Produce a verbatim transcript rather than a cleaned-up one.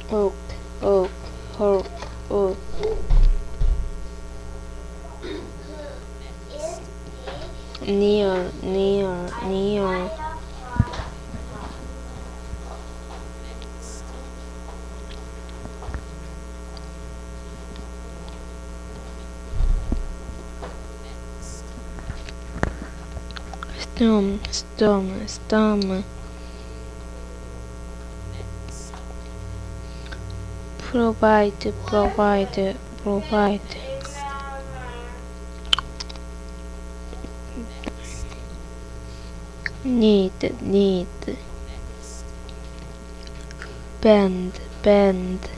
oak, oak, oak, oak. Near, near, near. Storm, storm, storm. Provide, provide, provide. Need, need. Bend, bend.